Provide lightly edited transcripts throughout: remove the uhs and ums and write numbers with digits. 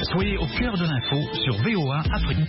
Soyez au cœur de l'info sur VOA Afrique.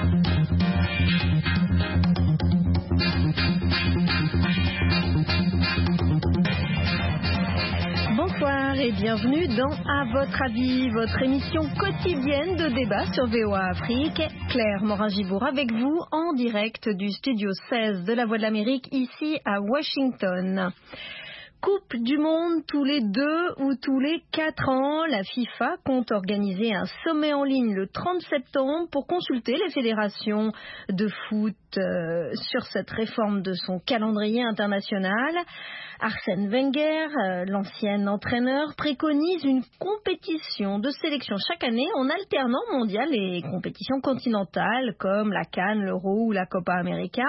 Bonsoir et bienvenue dans À votre avis, votre émission quotidienne de débat sur VOA Afrique. Claire Morin-Gibour avec vous en direct du studio 16 de la Voix de l'Amérique ici à Washington. Coupe du monde tous les 2 ou tous les 4 ans, la FIFA compte organiser un sommet en ligne le 30 septembre pour consulter les fédérations de foot sur cette réforme de son calendrier international. Arsène Wenger, l'ancien entraîneur, préconise une compétition de sélection chaque année en alternant mondial et compétitions continentales comme la CAN, l'Euro ou la Copa América.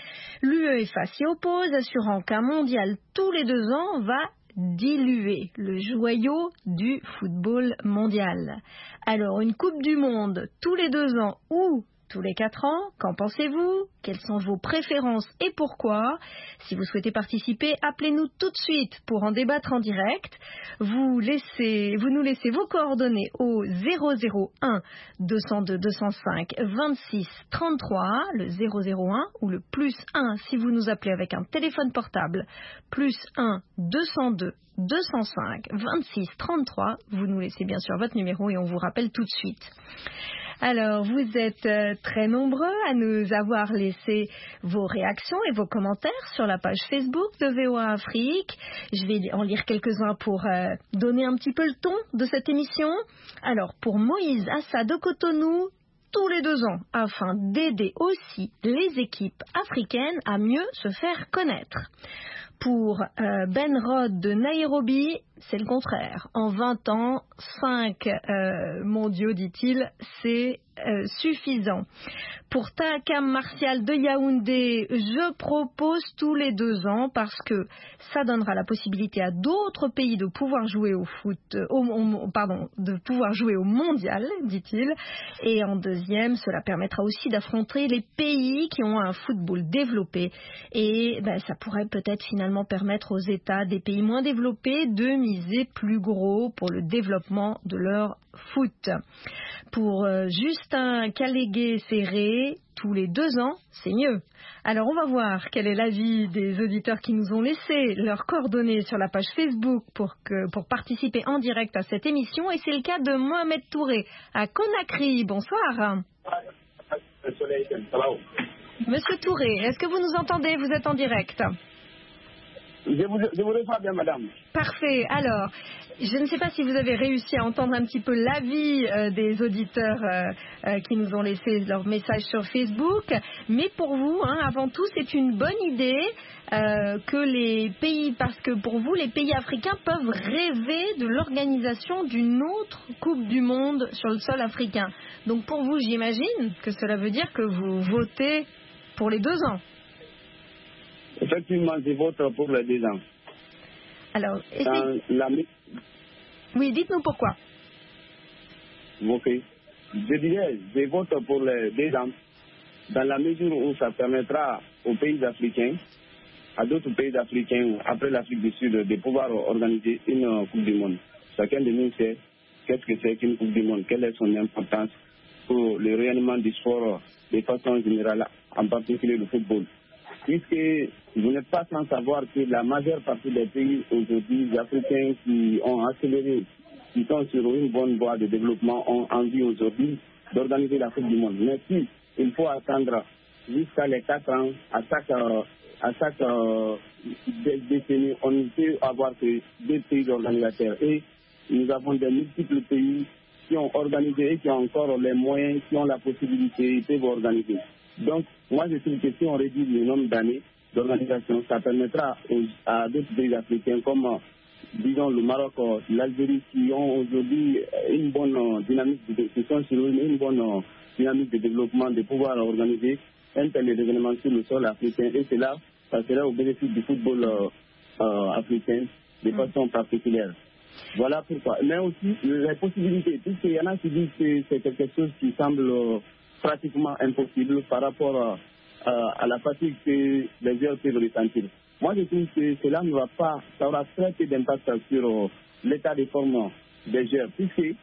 L'UEFA s'y oppose, assurant qu'un mondial tous les 2 ans va diluer le joyau du football mondial. Alors, une Coupe du Monde tous les 2 ans ou tous les 4 ans, qu'en pensez-vous? Quelles sont vos préférences et pourquoi? Si vous souhaitez participer, appelez-nous tout de suite pour en débattre en direct. Vous nous laissez vos coordonnées au 001 202 205 26 33, le 001 ou le +1 si vous nous appelez avec un téléphone portable, +1 202 205 26 33. Vous nous laissez bien sûr votre numéro et on vous rappelle tout de suite. Alors, vous êtes très nombreux à nous avoir laissé vos réactions et vos commentaires sur la page Facebook de VOA Afrique. Je vais en lire quelques-uns pour donner un petit peu le ton de cette émission. Alors, pour Moïse Assa de Cotonou, tous les 2 ans, afin d'aider aussi les équipes africaines à mieux se faire connaître. Pour Ben Rod de Nairobi, c'est le contraire. En 20 ans, 5 mondiaux, dit-il, c'est suffisant. Pour Takam Martial de Yaoundé, je propose tous les 2 ans parce que ça donnera la possibilité à d'autres pays de pouvoir jouer au foot, de pouvoir jouer au mondial, dit-il. Et en deuxième, cela permettra aussi d'affronter les pays qui ont un football développé. Et ça pourrait peut-être finalement permettre aux États des pays moins développés de miser plus gros pour le développement de leur foot. Pour Justin Calégué-Serré, tous les 2 ans, c'est mieux. Alors on va voir quel est l'avis des auditeurs qui nous ont laissé leurs coordonnées sur la page Facebook pour participer en direct à cette émission. Et c'est le cas de Mohamed Touré à Conakry. Bonsoir. Monsieur Touré, est-ce que vous nous entendez? Vous êtes en direct. Je vous reçois bien, madame. Parfait. Alors, je ne sais pas si vous avez réussi à entendre un petit peu l'avis des auditeurs qui nous ont laissé leur message sur Facebook. Mais pour vous, avant tout, c'est une bonne idée que les pays, parce que pour vous, les pays africains peuvent rêver de l'organisation d'une autre Coupe du Monde sur le sol africain. Donc pour vous, j'imagine que cela veut dire que vous votez pour les 2 ans. Effectivement, je vote pour les 2 ans. Alors, oui, dites-nous pourquoi. Ok. Je dirais, je vote pour les 2 ans, dans la mesure où ça permettra aux pays africains, à d'autres pays africains, après l'Afrique du Sud, de pouvoir organiser une Coupe du Monde. Chacun de nous sait qu'est-ce que c'est qu'une Coupe du Monde, quelle est son importance pour le rayonnement du sport de façon générale, en particulier le football. Puisque vous n'êtes pas sans savoir que la majeure partie des pays aujourd'hui, les Africains qui ont accéléré, qui sont sur une bonne voie de développement, ont envie aujourd'hui d'organiser la Coupe du Monde. Mais si il faut attendre jusqu'à les 4 ans, à chaque décennie, on ne peut avoir que 2 pays organisateurs. Et nous avons des multiples pays qui ont organisé et qui ont encore les moyens, qui ont la possibilité, ils peuvent organiser. Donc, moi, je trouve que si on réduit le nombre d'années d'organisation, ça permettra à d'autres pays africains comme, disons, le Maroc, l'Algérie, qui ont aujourd'hui une bonne dynamique, qui sont sur une bonne dynamique de développement, de pouvoir organiser un tel événement sur le sol africain. Et cela, ça sera au bénéfice du football africain de façon particulière. Voilà pourquoi. Mais aussi, les possibilités, puisqu'il y en a qui disent que c'est quelque chose qui semble pratiquement impossible par rapport à la fatigue que les joueurs peuvent ressentir. Moi, je trouve que cela ne va pas, ça aura très peu d'impact sur l'état de forme des joueurs, puisque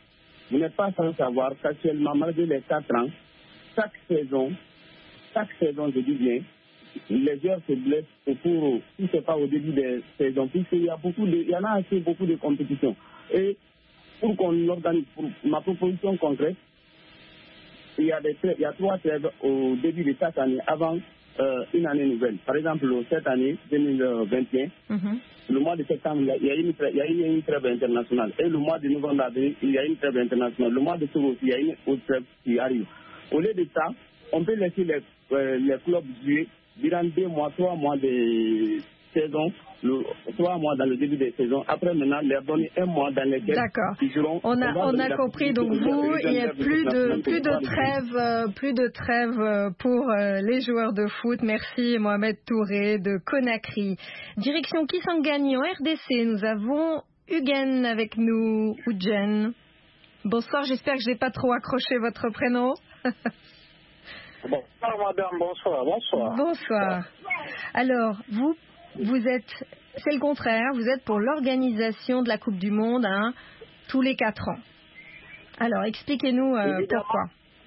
vous n'êtes pas sans savoir qu'actuellement, malgré les 4 ans, chaque saison, je dis bien, les joueurs se blessent au cours, si ce n'est pas au début des saisons, puisqu'il y en a assez beaucoup de compétitions. Et pour qu'on organise, pour ma proposition concrète, il y a 3 trêves au début de chaque année, avant une année nouvelle. Par exemple, cette année, 2021, le mois de septembre, il y a une trêve internationale. Et le mois de novembre, il y a une trêve internationale. Le mois de octobre, il y a une autre trêve qui arrive. Au lieu de ça, on peut laisser les clubs jouer durant 2 mois, 3 mois de saison, 3 mois dans le début des saisons. Après, maintenant, leur donner 1 mois dans lequel ils joueront. On a compris. Donc vous, il n'y a plus de trêve pour les joueurs de foot. Merci Mohamed Touré de Conakry. Direction Kisangani en RDC. Nous avons Hugen avec nous, Ugen. Bonsoir, j'espère que je n'ai pas trop accroché votre prénom. Bonsoir madame, bonsoir. Bonsoir. Alors, vous êtes, c'est le contraire, vous êtes pour l'organisation de la Coupe du Monde tous les 4 ans. Alors, expliquez-nous pourquoi.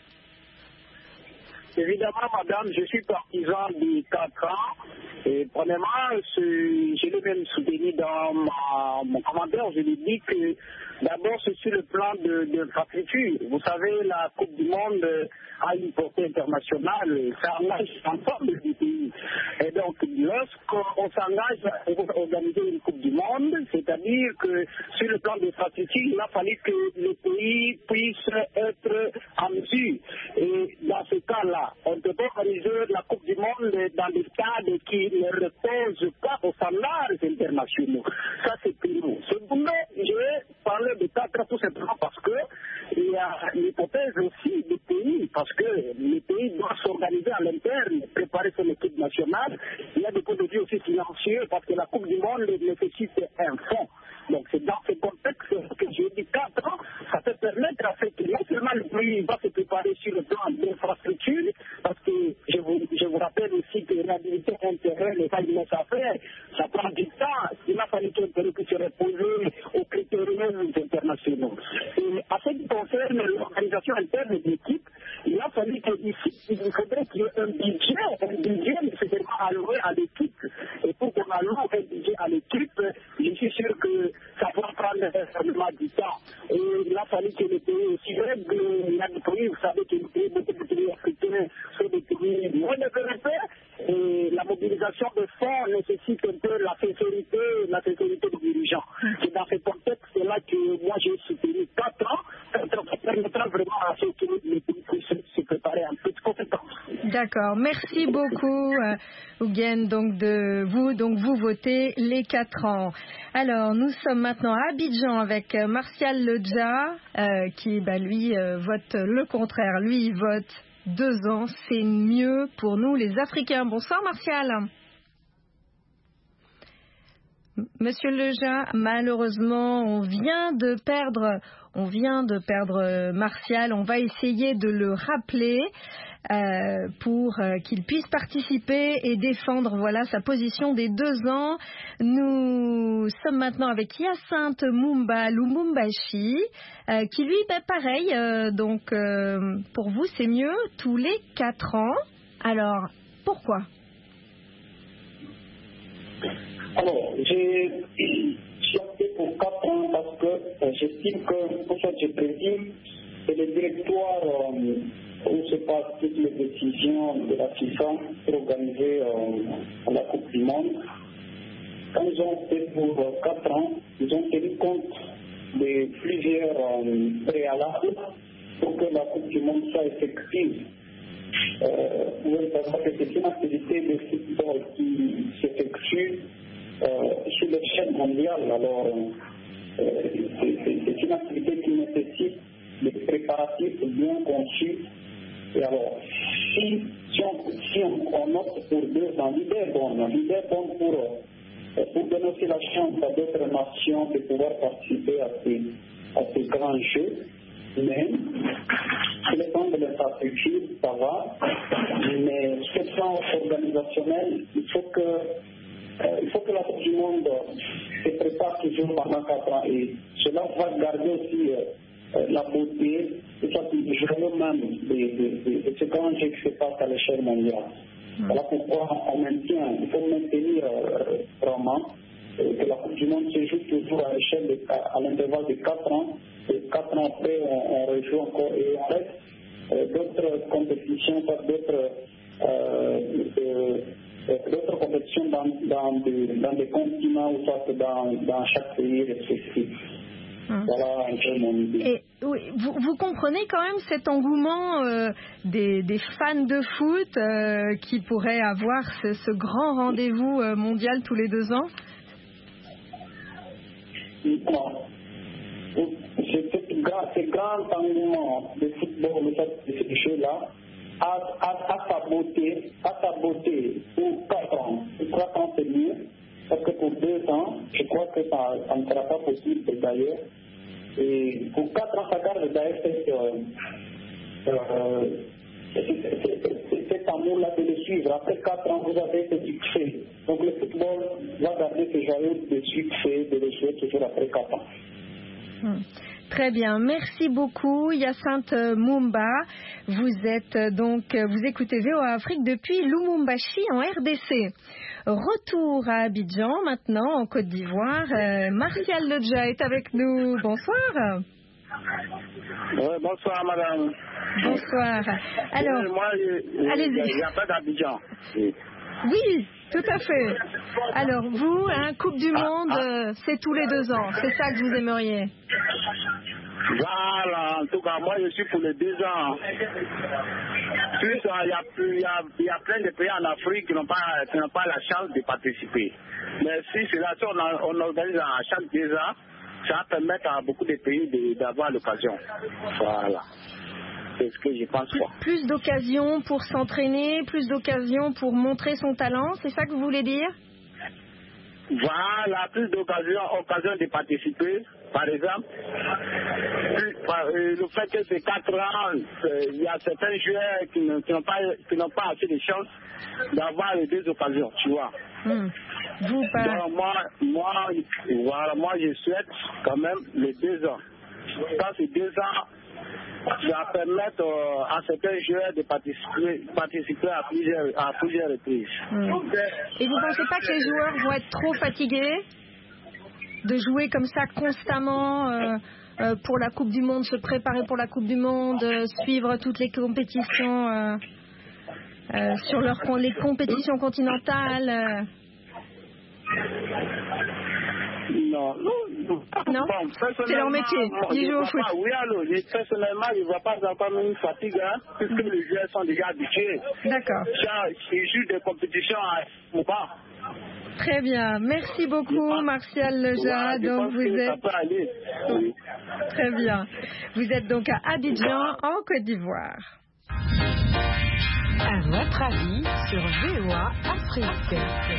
Évidemment, madame, je suis partisan des 4 ans. Et premièrement, je l'ai même soutenu dans mon commentaire. Je lui dis que d'abord, c'est sur le plan de l'infrastructure. Vous savez, la Coupe du Monde a une portée internationale. Ça engage l'ensemble du pays. Et donc, lorsqu'on s'engage à organiser une Coupe du Monde, c'est-à-dire que sur le plan de l'infrastructure, il a fallu que le pays puisse être en mesure. Et dans ce cas-là, on ne peut pas organiser la Coupe du Monde dans des stades qui ne reposent pas aux standards internationaux. Ça, c'est primo. Secondement, je vais parler de 4 ans tout simplement parce que il y a l'hypothèse aussi des pays, parce que les pays doivent s'organiser à l'interne, préparer son équipe nationale. Il y a des points de vue aussi financiers parce que la Coupe du Monde nécessite un fonds. Donc c'est dans ce contexte que j'ai dit 4 ans, ça peut permettre à ce que non seulement le pays va se préparer sur le plan d'infrastructure, parce que je vous rappelle aussi que réhabiliter un terrain n'est pas une mince affaire, ça prend du temps, il a fallu qu'un terrain puisse se reposer aux critériums internationaux. Et à ce qui concerne l'organisation interne de l'équipe, il a fallu qu'ici, il faudrait qu'il y ait un budget nécessairement alloué à l'équipe. Et pour qu'on alloue un budget à l'équipe, je suis sûr que ça va prendre vraiment du temps. Et il a fallu que les pays aussi règlent. Il y a des pays, vous savez que les pays africains sont des pays moins développés. Et la mobilisation de fonds nécessite un peu la sincérité des dirigeants. C'est dans ce contexte-là que moi j'ai soutenu 4 ans. Ça permettra vraiment à ce que les pays puissent se préparer en toute compétence. D'accord, merci beaucoup Ougen. Donc vous votez les 4 ans. Alors nous sommes maintenant à Abidjan avec Martial Ledja qui lui vote le contraire. Lui il vote 2 ans, c'est mieux pour nous les Africains. Bonsoir Martial. Monsieur Ledja, malheureusement on vient de perdre Martial. On va essayer de le rappeler pour qu'il puisse participer et défendre sa position des 2 ans. Nous sommes maintenant avec Hyacinthe Mumba Lumumbashi qui lui, pareil, pour vous c'est mieux tous les 4 ans. Alors, pourquoi? Alors, j'ai opté pour 4 ans parce que j'estime que, pour ça je prédis, c'est le directoire où se passent toutes les décisions de la FIFA pour organiser la Coupe du Monde. Quand ils ont opté pour 4 ans, ils ont tenu compte de plusieurs préalables pour que la Coupe du Monde soit effective. Vous voyez savoir que c'est une activité de football qui s'effectue sur l'échelle mondiale. Alors, c'est une activité qui nécessite des préparatifs bien conçus. Et alors, si on opte pour 2 ans, l'idée est bonne pour donner aussi la chance à d'autres nations de pouvoir participer à ces grands jeux. Mais, sur le plan de l'infrastructure, ça va. Mais sur le plan organisationnel, il faut que la Coupe du Monde se prépare toujours pendant 4 ans. Et cela va garder aussi la beauté, et ça c'est le joyau même de ce grand jeu qui se passe à l'échelle mondiale. Voilà pourquoi on maintient, il faut maintenir vraiment que la Coupe du Monde se joue toujours à l'échelle à l'intervalle de 4 ans. Et 4 ans après, on rejoue encore et on reste d'autres compétitions, d'autres compétitions dans des continents ou soit dans chaque pays respectif. Voilà un peu mon idée. Et oui, vous comprenez quand même cet engouement des fans de foot qui pourraient avoir ce grand rendez-vous mondial tous les 2 ans? Non. Ce grand engouement de football, de ce jeu-là, à sa beauté pour 4 ans. Pour 4 ans, c'est mieux. Parce que pour 2 ans, je crois que ça ne sera pas possible d'ailleurs. Et pour 4 ans, ça garde d'ailleurs cet amour-là de le suivre. Après 4 ans, vous avez ce succès. Donc le football va garder ce joyau de succès, de le jouer toujours après 4 ans. Très bien, merci beaucoup Hyacinthe Mumba. Vous écoutez VOA Afrique depuis Lubumbashi en RDC. Retour à Abidjan maintenant en Côte d'Ivoire. Martial Ledja est avec nous. Bonsoir. Oui, bonsoir madame. Bonsoir. Alors, moi, allez-y. Il n'y a pas d'Abidjan. Oui, tout à fait. Alors vous, Coupe du Monde, c'est tous les 2 ans. C'est ça que vous aimeriez? Voilà, en tout cas, moi je suis pour les 2 ans. Plus il y a plein de pays en Afrique qui n'ont pas la chance de participer. Mais si on organise à chaque 2 ans, ça va permettre à beaucoup de pays d'avoir l'occasion. Voilà. C'est ce que je pense. Plus d'occasions pour s'entraîner, plus d'occasions pour montrer son talent, c'est ça que vous voulez dire? Voilà, plus d'occasions de participer, par exemple. Le fait que c'est 4 ans, il y a certains joueurs qui n'ont pas assez de chance d'avoir les 2 occasions, tu vois. Vous pas. Donc moi, je souhaite quand même les 2 ans. Quand c'est 2 ans, ça va permettre à certains joueurs de participer à plusieurs reprises. Et vous ne pensez pas que les joueurs vont être trop fatigués de jouer comme ça constamment pour la Coupe du Monde, se préparer pour la Coupe du Monde, suivre toutes les compétitions sur les compétitions continentales Non. Bon, c'est leur métier. Ils jouent au foot. Oui, alors, personnellement, je ne vois pas encore une fatigue, puisque les joueurs sont déjà habitués. D'accord. Ils jouent des compétitions ou pas. Très bien. Merci beaucoup, Martial Ledja. Donc vous êtes. Oui. Très bien. Vous êtes donc à Abidjan, en Côte d'Ivoire. À votre avis sur VOA Afrique.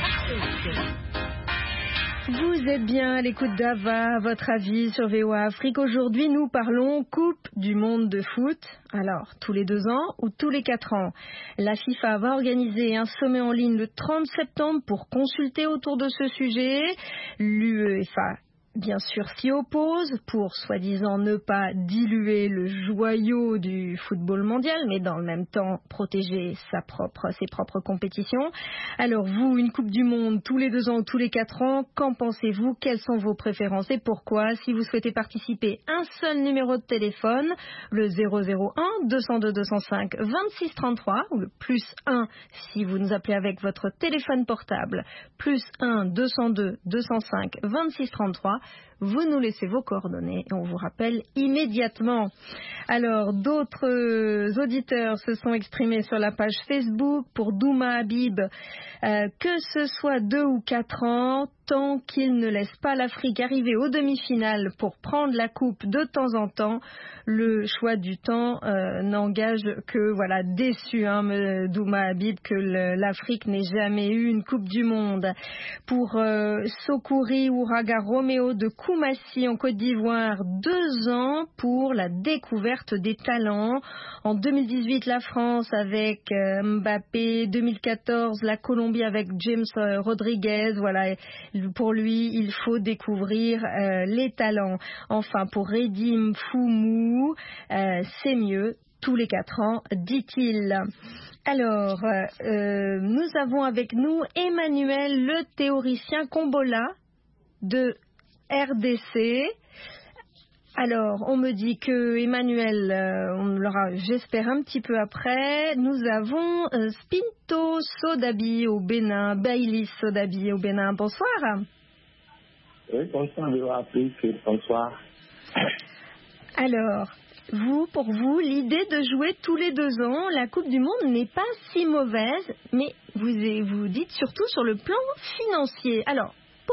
Vous êtes bien à l'écoute d'Ava, votre avis sur VOA Afrique. Aujourd'hui, nous parlons Coupe du Monde de foot. Alors, tous les 2 ans ou tous les 4 ans? La FIFA va organiser un sommet en ligne le 30 septembre pour consulter autour de ce sujet. L'UEFA, bien sûr, s'y oppose pour, soi-disant, ne pas diluer le joyau du football mondial, mais dans le même temps protéger ses propres compétitions. Alors vous, une Coupe du Monde tous les 2 ans ou tous les 4 ans, qu'en pensez-vous? Quelles sont vos préférences et pourquoi? Si vous souhaitez participer, un seul numéro de téléphone, le 001 202 205 26 33 ou le +1 si vous nous appelez avec votre téléphone portable, +1 202 205 26 33. Vous nous laissez vos coordonnées et on vous rappelle immédiatement. Alors, d'autres auditeurs se sont exprimés sur la page Facebook pour Douma Habib. Que ce soit 2 ou 4 ans, tant qu'il ne laisse pas l'Afrique arriver aux demi-finales pour prendre la coupe de temps en temps, le choix du temps n'engage que, déçu, Douma Habib, que l'Afrique n'ait jamais eu une Coupe du Monde. Pour Sokouri Ouraga Roméo de Koumassi en Côte d'Ivoire, 2 ans pour la découverte des talents. En 2018, la France avec Mbappé, 2014, la Colombie avec James Rodriguez, Pour lui, il faut découvrir les talents. Enfin, pour Redim Foumou, c'est mieux tous les 4 ans, dit-il. Alors, nous avons avec nous Emmanuel, le théoricien Kombola de RDC. Alors, on me dit que Emmanuel, on l'aura, j'espère, un petit peu après. Nous avons Spinto Sodabi au Bénin, Bailis Sodabi au Bénin. Bonsoir. Oui, bonsoir, bonsoir. Alors, pour vous, l'idée de jouer tous les 2 ans, la Coupe du Monde n'est pas si mauvaise, mais vous dites surtout sur le plan financier. Alors, pourquoi ?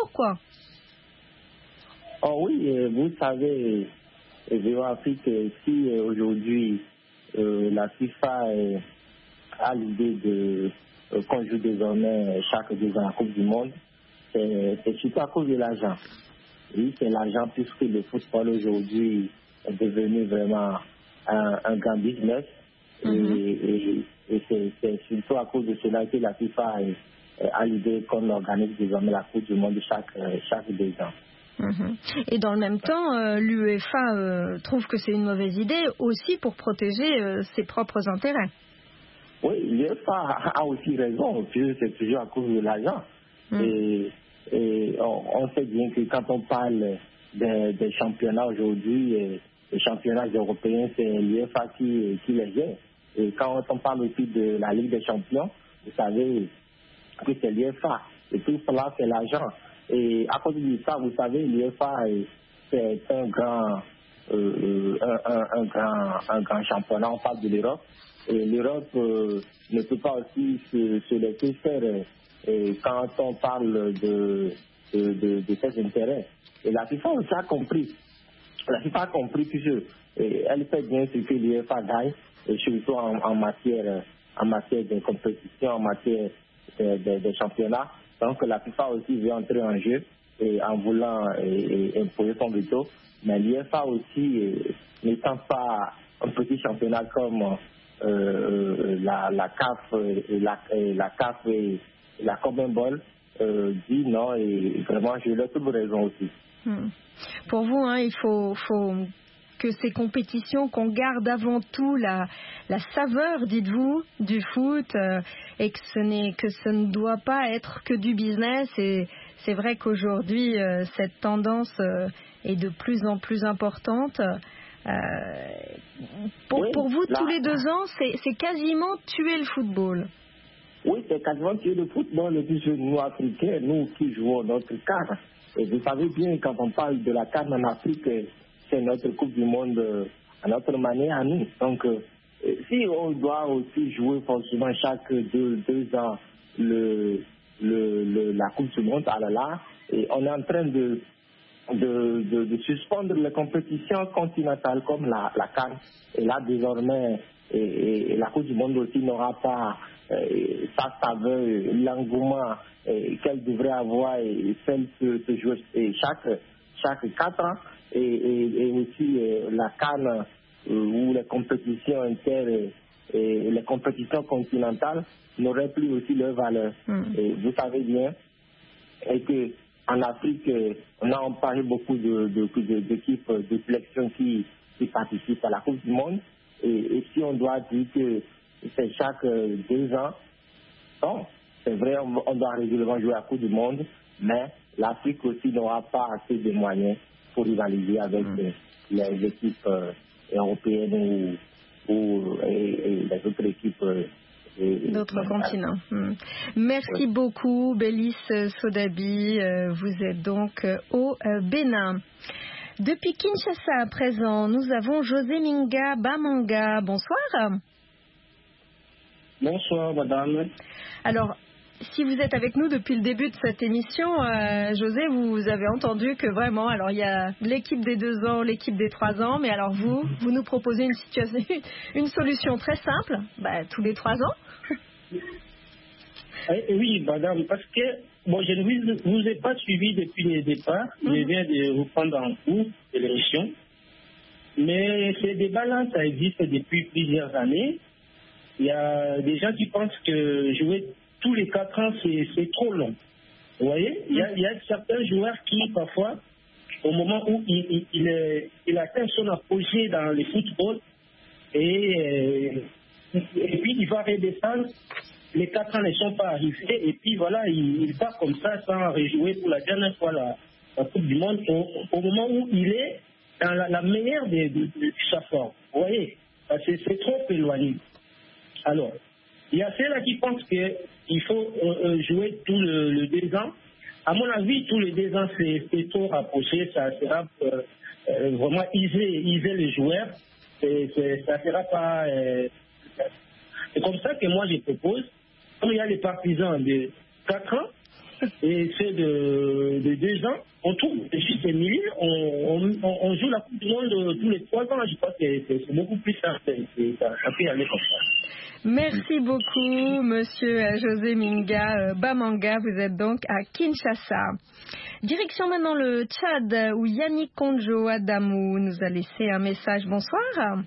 Oh oui, vous savez, VOA Afrique, si aujourd'hui la FIFA a l'idée qu'on joue désormais chaque 2 ans la Coupe du Monde, c'est surtout à cause de l'argent. Oui, c'est l'argent puisque le football aujourd'hui est devenu vraiment un grand business. Et c'est surtout à cause de cela que la FIFA a l'idée qu'on organise désormais la Coupe du Monde chaque 2 ans. Et dans le même temps, l'UEFA trouve que c'est une mauvaise idée aussi pour protéger ses propres intérêts. Oui, l'UEFA a aussi raison, puisque c'est toujours à cause de l'argent. Et on sait bien que quand on parle des championnats aujourd'hui, les championnats européens, c'est l'UEFA qui les gère. Et quand on parle aussi de la Ligue des Champions, vous savez que c'est l'UEFA. Et tout cela, c'est l'argent. Et à cause de ça, vous savez, l'UEFA, c'est un grand championnat. On parle de l'Europe. Et l'Europe ne peut pas aussi se laisser faire quand on parle de ses intérêts. Et la FIFA aussi a compris. La FIFA a compris que elle fait bien ce que l'UEFA gagne, et surtout en matière de compétition, en matière de championnat. Donc la FIFA aussi veut entrer en jeu en voulant imposer son veto. Mais l'UEFA aussi, n'étant pas un petit championnat comme la CAF et la CONMEBOL, dit non, et vraiment je leur trouve raison aussi. Pour vous, il faut que ces compétitions, qu'on garde avant tout la saveur, dites-vous, du foot, et que ce ne doit pas être que du business. Et c'est vrai qu'aujourd'hui, cette tendance est de plus en plus importante. Pour vous, tous les 2 ans, c'est quasiment tuer le football. Oui, c'est quasiment tuer le football. Et puis nous, Africains, nous qui jouons notre CAN. Et vous savez bien, quand on parle de la CAN en Afrique, c'est notre Coupe du Monde à notre manière à nous. Donc, si on doit aussi jouer forcément chaque 2 ans la Coupe du Monde, alors là, et on est en train de suspendre les compétitions continentales comme la CAN. Et là, désormais, et la Coupe du Monde aussi n'aura pas sa saveur, l'engouement qu'elle devrait avoir, et celle que se joue chaque 4 ans. Et aussi la CAN ou les compétitions et les compétitions continentales n'auraient plus aussi leur valeur. Et vous savez bien qu'en Afrique, on a parlé beaucoup d'équipes de sélection qui participent à la Coupe du Monde. Et si on doit dire que c'est chaque 2 ans, bon, c'est vrai, on doit régulièrement jouer à la Coupe du Monde, mais l'Afrique aussi n'aura pas assez de moyens pour rivaliser avec les équipes européennes ou les autres équipes d'autres continents. Merci beaucoup, Bailis Sodabi. Vous êtes donc au Bénin. Depuis Kinshasa à présent, nous avons José Minga Bamanga. Bonsoir. Bonsoir, madame. Alors, si vous êtes avec nous depuis le début de cette émission, José, vous avez entendu que vraiment, alors il y a l'équipe des 2 ans, l'équipe des 3 ans, mais alors vous nous proposez une solution très simple, tous les 3 ans. Oui, madame, parce que je ne vous ai pas suivi depuis le départ. Je viens de vous prendre en cours de l'émission. Mais ces débats-là, ça existe depuis plusieurs années. Il y a des gens qui pensent que jouer tous les 4 ans, c'est trop long. Vous voyez, il y a certains joueurs qui, parfois, au moment où il atteint son apogée dans le football, et puis il va redescendre, les 4 ans ne sont pas arrivés, et puis voilà, il part comme ça sans rejouer pour la dernière fois la Coupe du Monde, au moment où il est dans la meilleure de sa forme. Vous voyez, c'est trop éloigné. Alors, il y a ceux-là qui pensent qu'il faut jouer tous les 2 ans. À mon avis, tous les 2 ans, c'est trop rapproché. Ça sera vraiment iser les joueurs. Ça ne sera pas... c'est comme ça que moi, je propose, comme il y a les partisans de 4 ans et ceux de 2 ans, on trouve le juste milieu, on joue la Coupe du Monde tous les 3 ans. Je crois que c'est beaucoup plus simple. Ça peut aller comme ça. Merci beaucoup, monsieur José Minga Bamanga. Vous êtes donc à Kinshasa. Direction maintenant le Tchad, où Yannick Konjo Adamou nous a laissé un message. Bonsoir.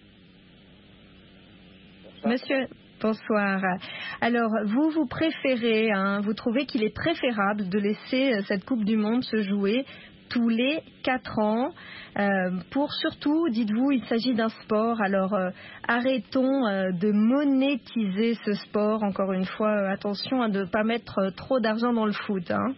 Monsieur, bonsoir. Alors, vous préférez, vous trouvez qu'il est préférable de laisser cette Coupe du Monde se jouer tous les 4 ans. Pour surtout, dites-vous, il s'agit d'un sport. Alors, arrêtons de monétiser ce sport. Encore une fois, attention à ne pas mettre trop d'argent dans le foot. Hein.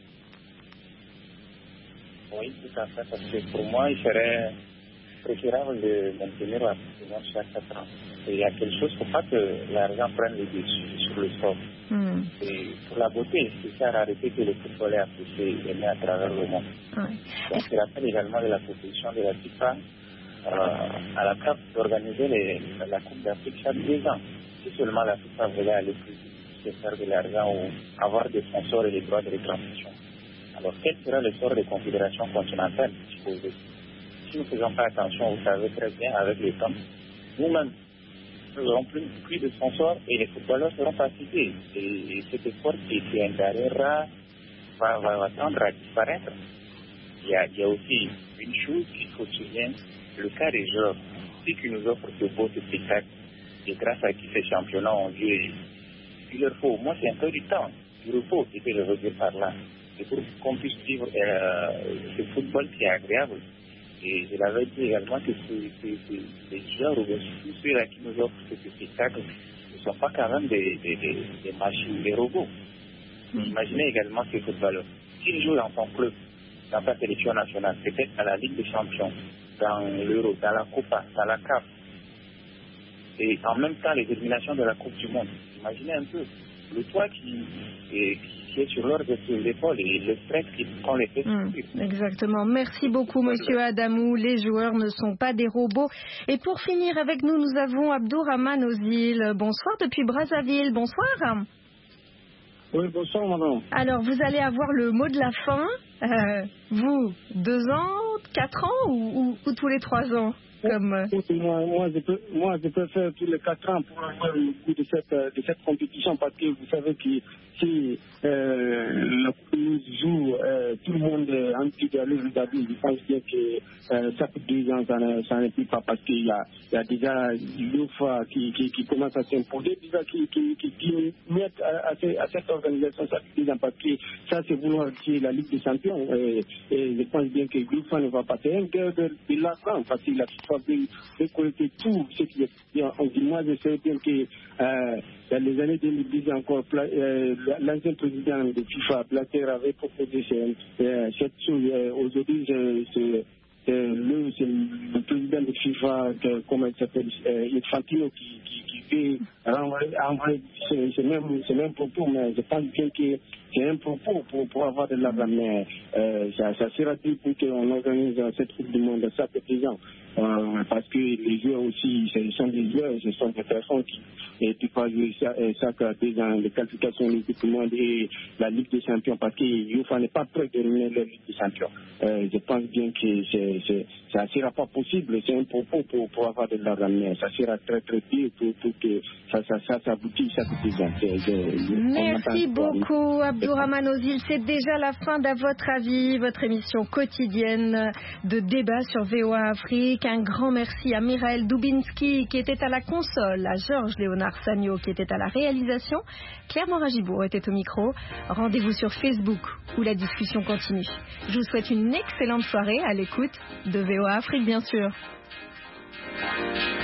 Oui, tout à fait. Parce que pour moi, il serait préférable de maintenir la saison chaque 4 ans. Et il y a quelque chose pour pas que l'argent prenne le dessus sur le sport. Et pour la beauté, c'est sa rareté que le football est apprécié et mis à travers le monde. Donc, je rappelle également de la proposition de la FIFA à la CAF d'organiser la Coupe d'Afrique chaque 2 ans. Si seulement la FIFA voulait aller plus vite, c'est faire de l'argent ou avoir des sponsors et des droits de retransmission. Alors, quel sera le sort des confédérations continentales, supposées? Si nous ne faisons pas attention, vous savez très bien, avec le temps, nous-mêmes, nous n'aurons plus de sponsors et les footballeurs seront pas cités. Et cet effort qui est un carré rare va tendre à disparaître. Il y a aussi une chose qu'il faut souligner, le cas des joueurs, ceux qui nous offrent ce beau spectacle, et grâce à qui ces championnats ont lieu, il leur faut au moins un peu du temps, du repos, c'est ce que je veux dire par là. C'est pour qu'on puisse vivre ce football qui est agréable. Et je l'avais dit également que ces joueurs, ou tous ceux-là qui nous offrent ce spectacle, ne sont pas quand même des machines, des robots. Imaginez également ces footballeurs. S'ils jouent dans son club, dans sa sélection nationale, peut-être à la Ligue des Champions, dans l'Euro, dans la Copa, dans la CAF, et en même temps les éliminations de la Coupe du Monde. Imaginez un peu le toit qui est sur leurs épaules et le stress qu'on les fait subir. Exactement. Merci beaucoup, monsieur Adamou. Les joueurs ne sont pas des robots. Et pour finir avec nous, nous avons Abdourahmane Ozil. Bonsoir depuis Brazzaville. Bonsoir. Oui, bonsoir, madame. Alors, vous allez avoir le mot de la fin. Vous, 2 ans, 4 ans ou tous les 3 ans comme... Moi, je peux faire tous les 4 ans pour avoir le goût de cette compétition parce que vous savez que si le coup joue, tout le monde est envie d'aller regarder. Je pense bien que chaque 2 ans, ça ne peut pas parce qu'il y a déjà l'UEFA qui commence à s'imposer, déjà qui mettent à cette organisation chaque 2 ans parce que ça, c'est vouloir tuer la Ligue des Champions. Et je pense bien que l'UEFA ne va pas faire un guerre de l'argent parce que la FIFA veut collecter tout ce qui est bien. Moi, je sais bien que dans les années 2010 encore, l'ancien président de FIFA, Blatter, avait proposé cette chose. Aujourd'hui, c'est le président de FIFA, comment il s'appelle, Infantino, qui fait envoyer ce même propos, mais je pense bien que c'est un propos pour avoir de l'argent, mais ça sera dit pour qu'on organise cette Coupe du Monde chaque 2 ans. Parce que les joueurs aussi, ce sont des joueurs, ce sont des personnes qui ne peuvent pas jouer chaque 2 ans les qualifications de Coupe du Monde et la Ligue des Champions parce que l'UEFA n'est pas prêt de revenir la Ligue des Champions. Je pense bien que ça ne sera pas possible, c'est un propos pour avoir de l'argent, mais ça sera très très dur pour que ça aboutisse chaque 2 ans. Merci beaucoup, Abdourahmane Ozil. C'est déjà la fin d'À votre avis, votre émission quotidienne de débat sur VOA Afrique. Un grand merci à Miraël Dubinski qui était à la console, à Georges Léonard Sagno qui était à la réalisation. Claire Morin-Gibour était au micro. Rendez-vous sur Facebook où la discussion continue. Je vous souhaite une excellente soirée à l'écoute de VOA Afrique, bien sûr.